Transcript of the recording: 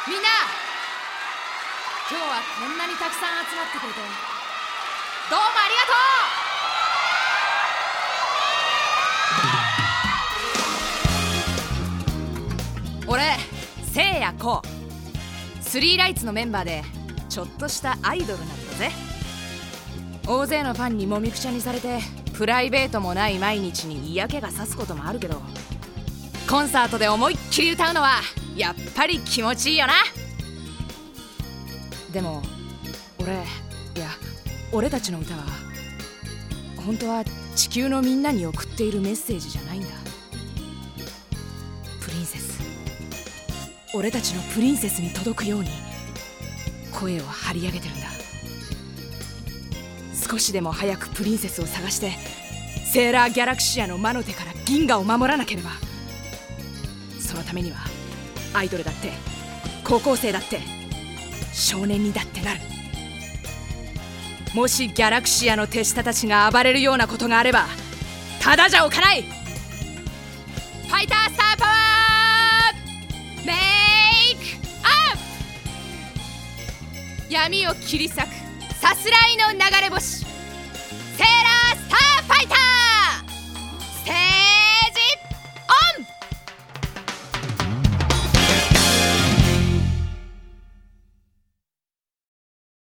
みんな、今日はこんなにたくさん集まってくれてどうもありがとう。俺、せいやこう、スリーライツのメンバーでちょっとしたアイドルなんだぜ。大勢のファンにもみくちゃにされてプライベートもない毎日に嫌気がさすこともあるけど、コンサートで思いっきり歌うのはやっぱり気持ちいいよな。でも俺たちの歌は本当は地球のみんなに送っているメッセージじゃないんだ。プリンセス、俺たちのプリンセスに届くように声を張り上げてるんだ。少しでも早くプリンセスを探してセーラーギャラクシアの魔の手から銀河を守らなければ。そのためにはアイドルだって高校生だって少年にだってなる。もしギャラクシアの手下たちが暴れるようなことがあればただじゃおかない。ファイタースターパワーメイクアップ。闇を切り裂くさすらいの流れ星。